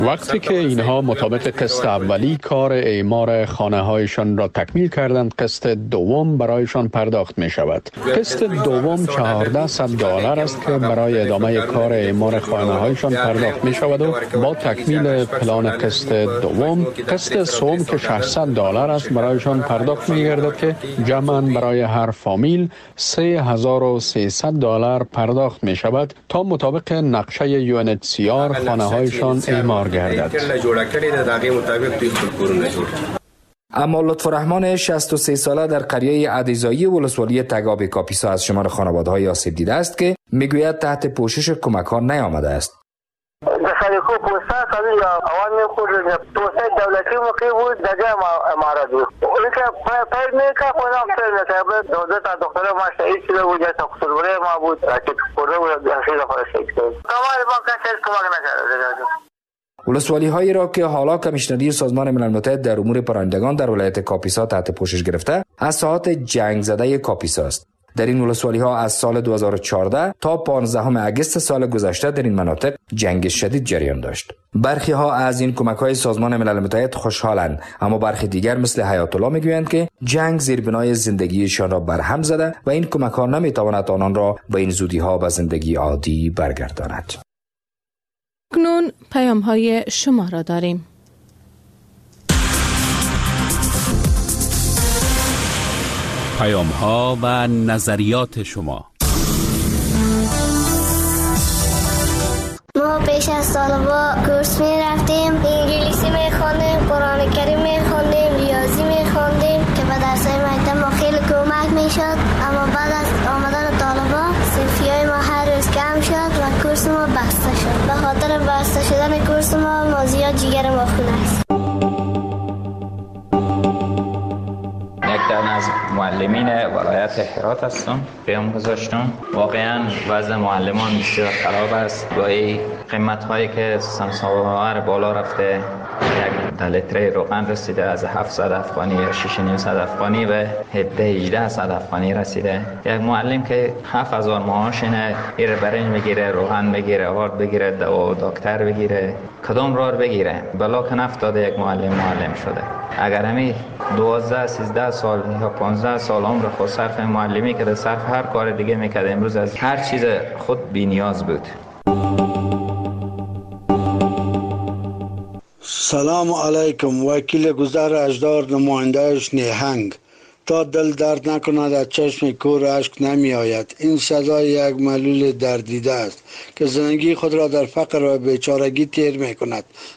وقتی که اینها مطابق قسط اولی کار اعمار خانه هایشان را تکمیل کردند، قسط دوم برایشان پرداخت می شود. قسط دوم $1400 است که برای ادامه کار اعمار خانه هایشان پرداخت می شود و با تکمیل پلان قسط دوم، قسط سوم که $600 است برایشان پرداخت می گردد که جمعاً برای هر فامیل $3300 پرداخت می شود تا مطابق نقشه UNHCR خانه هایشان اعمار گردد. اما لطفالرحمن 63 ساله در قریه عدیزایی ولسوالی تگاب کاپیسا از شمار خانواده‌های آسیب دیده است که میگوید تحت پوشش کمک‌ها نیامده است. خلیکو پوستا سالی اوان خود پوستا دولتی موقع بود دجا امارات بود اونکه پیر میکا خودم پیر میکا دولت دکتر ما شهید شده بود یا تقصیربره ما بود که پروه بود خیلی خود شهید شد کمال ما کسی کمک نکرده. ولسوالی هایی را که حالا کمیشنری سازمان ملل متحد در امور پناهندگان در ولایت کاپیسا تحت پوشش گرفته از ساحات جنگ زده کاپیسا است. در این ولسوالی ها از سال 2014 تا 15 اگست سال گذشته در این مناطق جنگ شدید جریان داشت. برخی ها از این کمک های سازمان ملل متحد خوشحالند، اما برخی دیگر مثل حیات الله میگویند که جنگ زیربنای زندگیشان را برهم زده و این کمک ها نمیتواند آنان را به این زودی ها به زندگی عادی برگرداند. اکنون پیام های شما را داریم. پیام ها و نظریات شما. ما پیش از طالبا کورس می رفتیم، انگلیسی می خوندیم، قرآن کریم می خوندیم، ریاضی می خوندیم که به درسای مکتب ما خیلی کمک می شد. اما بعد از آمدن طالبا صرفی های ما هر روز کم شد و کورس ما بسته شد. به خاطر بسته شدن کورس ما زیاد جیگر ما خونه است. از معلمین ولایت هرات هستم. پیام گذاشتم. واقعا وضع معلمان بسیار خراب است. با این قیمت هایی که سنساوار بالا رفته، یک لیتر روغن رسیده از 700 افغانی یا 6900 افغانی به 1800 افغانی رسیده. یک معلم که 7000 معاش اینه، ایره برنج بگیره، روغن بگیره، آرد بگیره، دوا و دکتر بگیره، کدام راه بگیره؟ بلا که نفتاده یک معلم شده. اگر همی 12 13 سال یا 15 سال عمر خود صرف معلمی که صرف هر کار دیگه میکرد، امروز از هر چیز خود بی نیاز بود. سلام علیکم. وکیل گذر اجدار، نمایندهش نیهنگ. تا دل درد نکند از چشم کور اشک نمی آید. این سزای یک ملول دردیده است که زندگی خود را در فقر و بیچارگی تیر می کند.